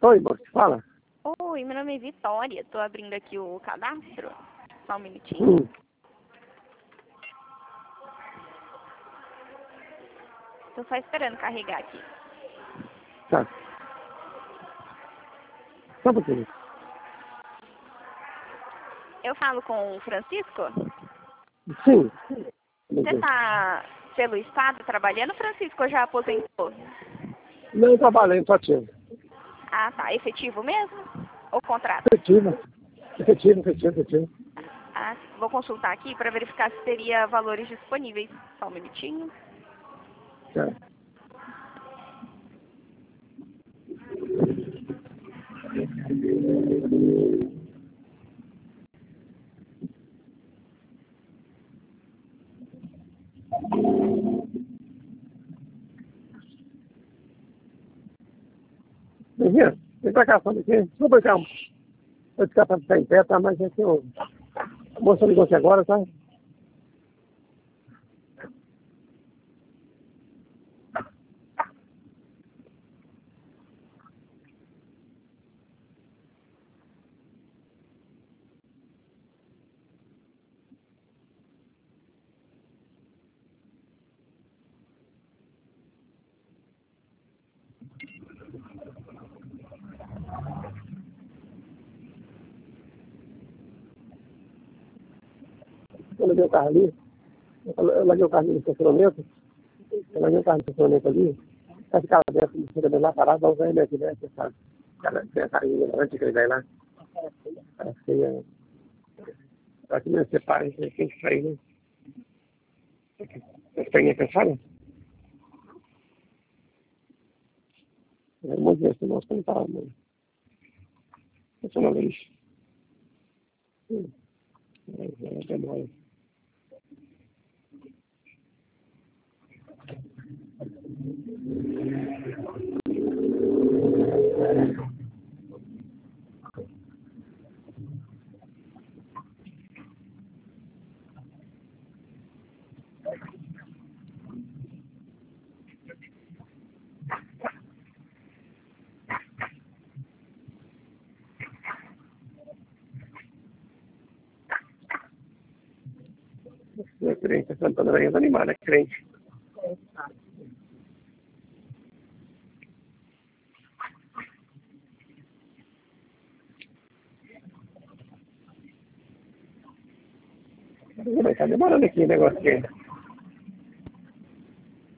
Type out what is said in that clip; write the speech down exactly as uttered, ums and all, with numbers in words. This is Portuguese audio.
Oi, moço, fala. Oi, meu nome é Vitória. Tô abrindo aqui o cadastro. Só um minutinho. Hum. Tô só esperando carregar aqui. Tá. Só um pouquinho. Eu falo com o Francisco? Sim. Você tá pelo estado trabalhando, Francisco, ou já aposentou? Não trabalhei, só tive. Ah, tá. Efetivo mesmo? Ou contrato? Efetivo. Efetivo, efetivo, efetivo. Ah, vou consultar aqui para verificar se teria valores disponíveis. Só um minutinho. Tá. Menino, vem pra cá, só um pouquinho. Desculpa, calma. Vou ficar pra ficar em pé, tá? Mas é que eu... A moça ligou aqui agora, tá? Eu levei o carro ali. Eu larguei o carro ali no estacionamento. Eu larguei o carro no estacionamento ali. Tá ficava dentro do estacionamento lá parado, vai usar ele aqui, né? Você sabe. Cara, tem a carinha antes de ele vai lá. Parece que é... Parece que não é ser pai, tem que sair, né? Você tem cansada? É muito bem, senão você não tá, mano. Você não vê isso. Hum. É, é demais. É crente, a Santana Aranha animada, é crente. Vai estar demorando aqui o negócio aqui.